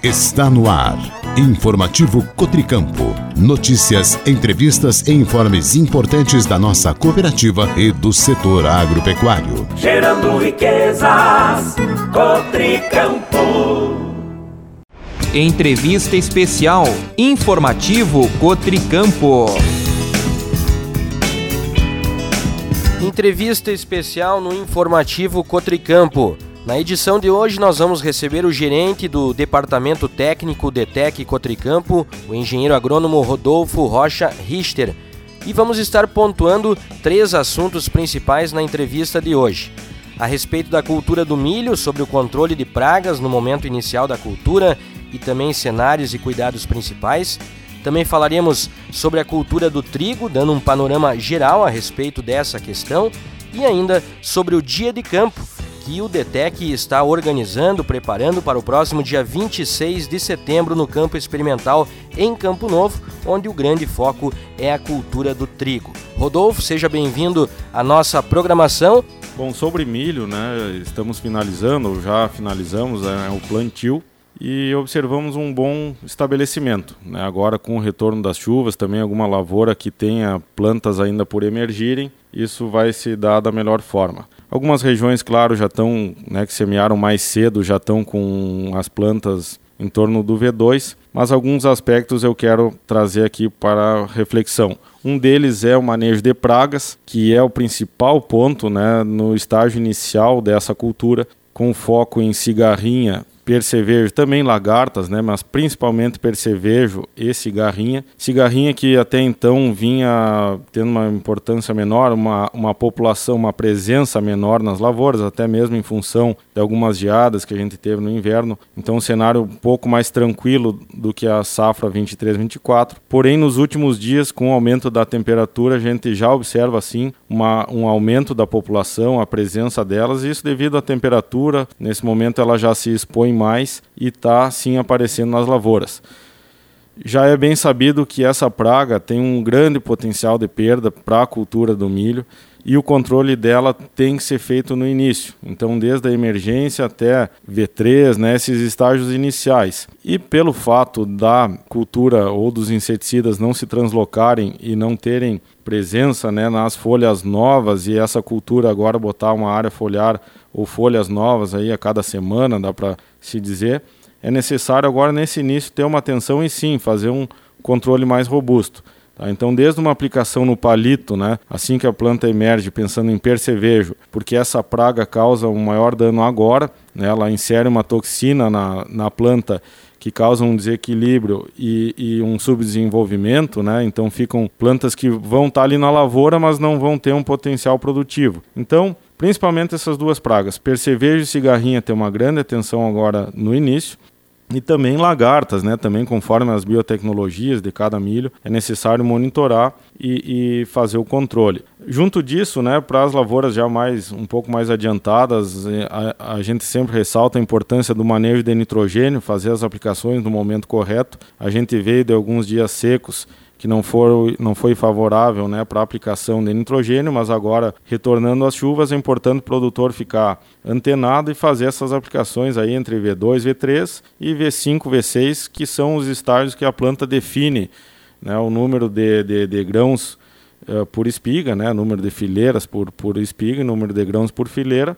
Está no ar. Informativo Cotricampo. Notícias, entrevistas e informes importantes da nossa cooperativa e do setor agropecuário. Gerando riquezas, Cotricampo. Entrevista especial. Informativo Cotricampo. Entrevista especial no Informativo Cotricampo. Na edição de hoje nós vamos receber o gerente do Departamento Técnico DETEC Cotricampo, o engenheiro agrônomo Rodolfo Rocha Richter, e vamos estar pontuando 3 assuntos principais na entrevista de hoje. A respeito da cultura do milho, sobre o controle de pragas no momento inicial da cultura e também cenários e cuidados principais. Também falaremos sobre a cultura do trigo, dando um panorama geral a respeito dessa questão, e ainda sobre o Dia de Campo, que o DETEC está organizando, preparando para o próximo dia 26 de setembro no Campo Experimental em Campo Novo, onde o grande foco é a cultura do trigo. Rodolfo, seja bem-vindo à nossa programação. Bom, sobre milho, estamos já finalizamos o plantio e observamos um bom estabelecimento. Agora, com o retorno das chuvas, também alguma lavoura que tenha plantas ainda por emergirem, isso vai se dar da melhor forma. Algumas regiões, claro, já estão, que semearam mais cedo, já estão com as plantas em torno do V2, mas alguns aspectos eu quero trazer aqui para reflexão. Um deles é o manejo de pragas, que é o principal ponto no estágio inicial dessa cultura, com foco em cigarrinha, percevejo, também lagartas, mas principalmente percevejo e cigarrinha. Cigarrinha que até então vinha tendo uma importância menor, uma população, uma presença menor nas lavouras, até mesmo em função de algumas geadas que a gente teve no inverno. Então um cenário um pouco mais tranquilo do que a safra 23-24. Porém, nos últimos dias, com o aumento da temperatura, a gente já observa assim um aumento da população, a presença delas, e isso devido à temperatura. Nesse momento ela já se expõe mais e está sim aparecendo nas lavouras. Já é bem sabido que essa praga tem um grande potencial de perda para a cultura do milho e o controle dela tem que ser feito no início. Então, desde a emergência até V3, esses estágios iniciais. E pelo fato da cultura ou dos inseticidas não se translocarem e não terem presença nas folhas novas, e essa cultura agora botar uma área foliar ou folhas novas aí a cada semana, dá para se dizer, é necessário agora nesse início ter uma atenção e sim fazer um controle mais robusto. Então, desde uma aplicação no palito, assim que a planta emerge, pensando em percevejo, porque essa praga causa um maior dano agora, ela insere uma toxina na planta que causa um desequilíbrio e um subdesenvolvimento, então ficam plantas que vão estar ali na lavoura, mas não vão ter um potencial produtivo. Então, principalmente essas duas pragas, percevejo e cigarrinha, ter uma grande atenção agora no início, e também lagartas, também conforme as biotecnologias de cada milho, é necessário monitorar e fazer o controle. Junto disso, para as lavouras já um pouco mais adiantadas, a gente sempre ressalta a importância do manejo de nitrogênio, fazer as aplicações no momento correto. A gente veio de alguns dias secos que não foi favorável para a aplicação de nitrogênio, mas agora, retornando às chuvas, é importante o produtor ficar antenado e fazer essas aplicações aí entre V2, V3 e V5, V6, que são os estágios que a planta define, o número de grãos por espiga, número de fileiras por espiga e número de grãos por fileira,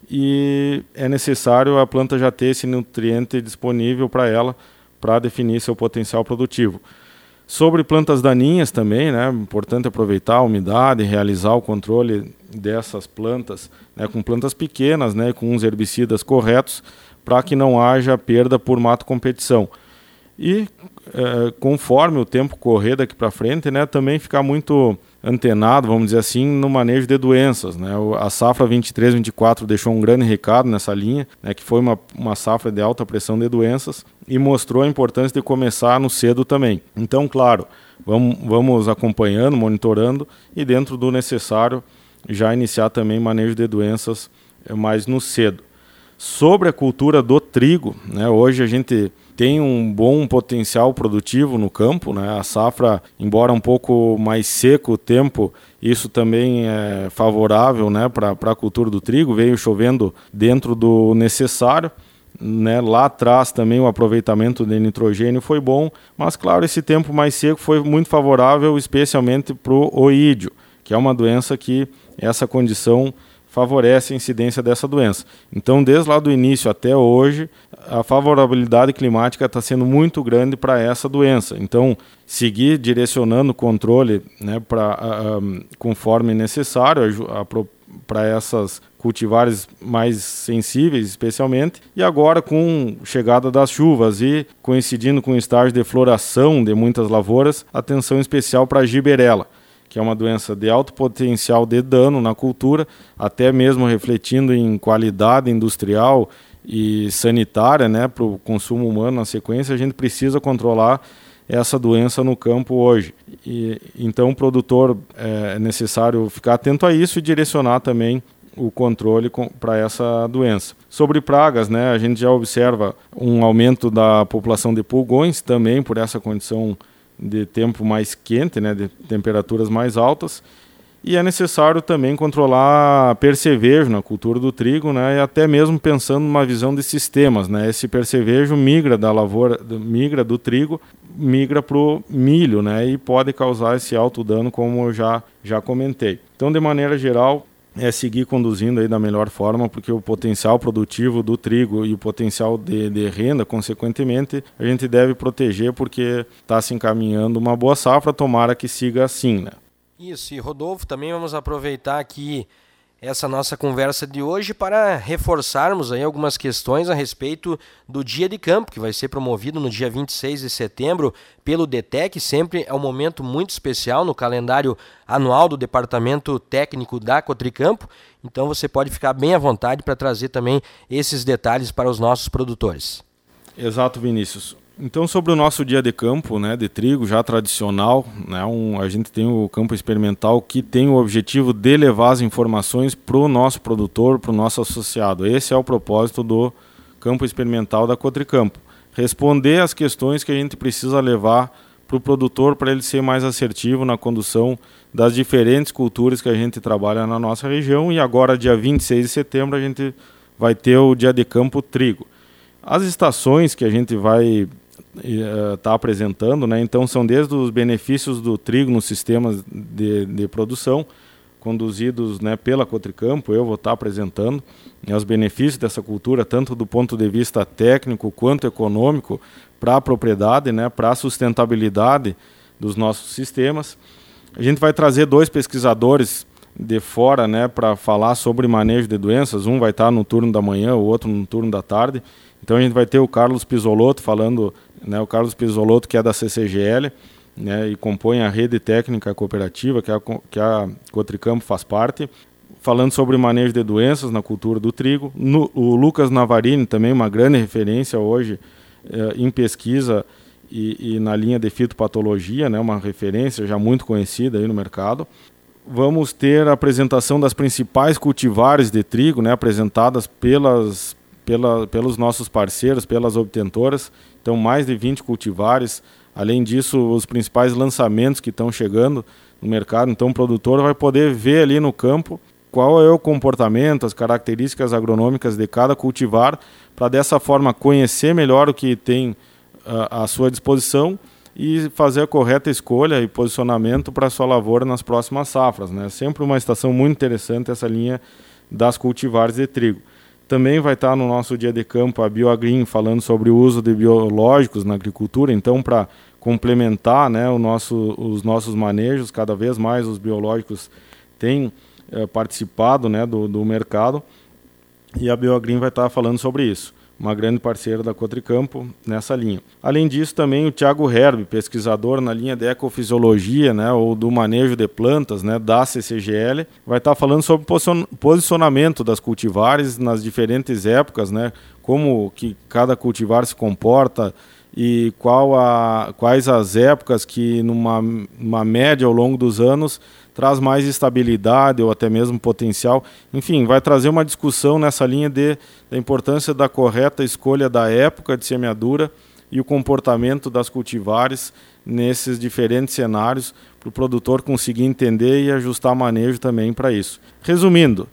e é necessário a planta já ter esse nutriente disponível para ela, para definir seu potencial produtivo. Sobre plantas daninhas também, importante aproveitar a umidade, realizar o controle dessas plantas, com plantas pequenas, com os herbicidas corretos, para que não haja perda por mato competição. E conforme o tempo correr daqui para frente, também ficar muito antenado, vamos dizer assim, no manejo de doenças. A safra 23-24 deixou um grande recado nessa linha, que foi uma safra de alta pressão de doenças e mostrou a importância de começar no cedo também. Então, claro, vamos acompanhando, monitorando e dentro do necessário já iniciar também manejo de doenças mais no cedo. Sobre a cultura do trigo, hoje a gente tem um bom potencial produtivo no campo, A safra, embora um pouco mais seco o tempo, isso também é favorável, para a cultura do trigo, veio chovendo dentro do necessário. né? Lá atrás também o aproveitamento de nitrogênio foi bom, mas claro, esse tempo mais seco foi muito favorável, especialmente para o oídio, que é uma doença que essa condição favorece a incidência dessa doença. Então, desde lá do início até hoje, a favorabilidade climática está sendo muito grande para essa doença. Então, seguir direcionando o controle, né, conforme necessário para essas cultivares mais sensíveis, especialmente. E agora, com a chegada das chuvas e coincidindo com o estágio de floração de muitas lavouras, atenção especial para a giberela, que é uma doença de alto potencial de dano na cultura, até mesmo refletindo em qualidade industrial e sanitária, né, para o consumo humano na sequência. A gente precisa controlar essa doença no campo hoje. Então o produtor é necessário ficar atento a isso e direcionar também o controle para essa doença. Sobre pragas, né, a gente já observa um aumento da população de pulgões também por essa condição de tempo mais quente, né, de temperaturas mais altas, e é necessário também controlar percevejo na cultura do trigo, né, e até mesmo pensando numa visão de sistemas, né, esse percevejo migra da lavoura, migra do trigo, migra para o milho, né, e pode causar esse alto dano, como eu já comentei. Então, de maneira geral, é seguir conduzindo aí da melhor forma, porque o potencial produtivo do trigo e o potencial de renda, consequentemente, a gente deve proteger, porque está se encaminhando uma boa safra, tomara que siga assim, né? Isso, e Rodolfo, também vamos aproveitar aqui essa nossa conversa de hoje para reforçarmos aí algumas questões a respeito do Dia de Campo, que vai ser promovido no dia 26 de setembro pelo DTEC. Sempre é um momento muito especial no calendário anual do Departamento Técnico da Cotricampo, então você pode ficar bem à vontade para trazer também esses detalhes para os nossos produtores. Exato, Vinícius. Então, sobre o nosso dia de campo, né, de trigo, já tradicional, né, a gente tem o campo experimental que tem o objetivo de levar as informações para o nosso produtor, para o nosso associado. Esse é o propósito do campo experimental da Cotricampo. Responder às questões que a gente precisa levar para o produtor, para ele ser mais assertivo na condução das diferentes culturas que a gente trabalha na nossa região. E agora, dia 26 de setembro, a gente vai ter o dia de campo trigo. As estações que a gente vai está apresentando, né? Então são desde os benefícios do trigo nos sistemas de produção conduzidos, né, pela Cotricampo. Eu vou estar apresentando, né, os benefícios dessa cultura, tanto do ponto de vista técnico quanto econômico, para a propriedade, né, para a sustentabilidade dos nossos sistemas. A gente vai trazer 2 pesquisadores de fora, né, para falar sobre manejo de doenças. Um vai estar no turno da manhã, o outro no turno da tarde. Então a gente vai ter o Carlos Pisolotto falando, né, o Carlos Pisolotto, que é da CCGL, né, e compõe a rede técnica cooperativa que a Cotricampo faz parte, falando sobre manejo de doenças na cultura do trigo. O Lucas Navarini, também uma grande referência hoje em pesquisa e na linha de fitopatologia, né, uma referência já muito conhecida aí no mercado. Vamos ter a apresentação das principais cultivares de trigo, né, apresentadas pelos nossos parceiros, pelas obtentoras. Então, mais de 20 cultivares. Além disso, os principais lançamentos que estão chegando no mercado. Então, o produtor vai poder ver ali no campo qual é o comportamento, as características agronômicas de cada cultivar, para dessa forma conhecer melhor o que tem à sua disposição e fazer a correta escolha e posicionamento para a sua lavoura nas próximas safras, né? Sempre uma estação muito interessante essa linha das cultivares de trigo. Também vai estar no nosso dia de campo a BioAgreen falando sobre o uso de biológicos na agricultura. Então, para complementar, né, os nossos manejos, cada vez mais os biológicos têm participado, né, do mercado, e a BioAgreen vai estar falando sobre isso. Uma grande parceira da Cotricampo nessa linha. Além disso, também o Thiago Herb, pesquisador na linha de ecofisiologia, né, ou do manejo de plantas, né, da CCGL, vai estar falando sobre posicionamento das cultivares nas diferentes épocas, né, como que cada cultivar se comporta e quais as épocas que numa média ao longo dos anos traz mais estabilidade ou até mesmo potencial. Enfim, vai trazer uma discussão nessa linha da importância da correta escolha da época de semeadura e o comportamento das cultivares nesses diferentes cenários, para o produtor conseguir entender e ajustar manejo também para isso. Resumindo,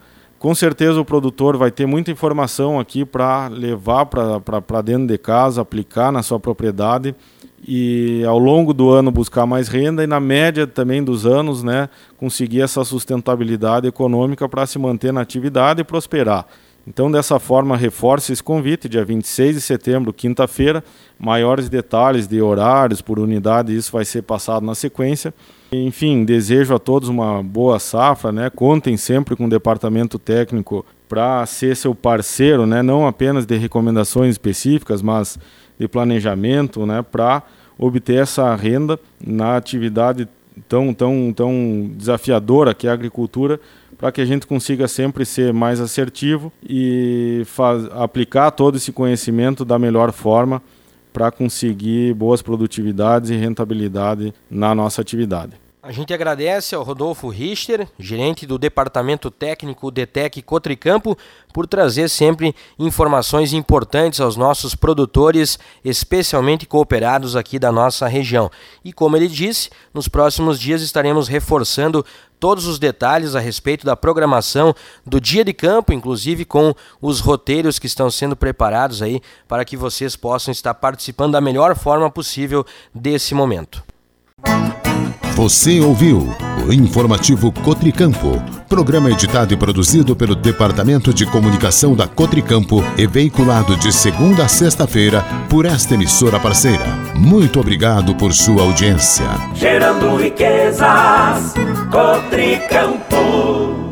Com certeza o produtor vai ter muita informação aqui para levar para dentro de casa, aplicar na sua propriedade e ao longo do ano buscar mais renda e na média também dos anos, né, conseguir essa sustentabilidade econômica para se manter na atividade e prosperar. Então, dessa forma, reforço esse convite, dia 26 de setembro, quinta-feira, maiores detalhes de horários por unidade, isso vai ser passado na sequência. Enfim, desejo a todos uma boa safra, né? Contem sempre com o departamento técnico para ser seu parceiro, né? Não apenas de recomendações específicas, mas de planejamento, né? Para obter essa renda na atividade tão desafiadora que é a agricultura, para que a gente consiga sempre ser mais assertivo e aplicar todo esse conhecimento da melhor forma para conseguir boas produtividades e rentabilidade na nossa atividade. A gente agradece ao Rodolfo Richter, gerente do Departamento Técnico DTEC Cotricampo, por trazer sempre informações importantes aos nossos produtores, especialmente cooperados aqui da nossa região. E como ele disse, nos próximos dias estaremos reforçando todos os detalhes a respeito da programação do dia de campo, inclusive com os roteiros que estão sendo preparados aí para que vocês possam estar participando da melhor forma possível desse momento. Você ouviu o Informativo Cotricampo, programa editado e produzido pelo Departamento de Comunicação da Cotricampo e veiculado de segunda a sexta-feira por esta emissora parceira. Muito obrigado por sua audiência. Gerando riquezas, Cotricampo.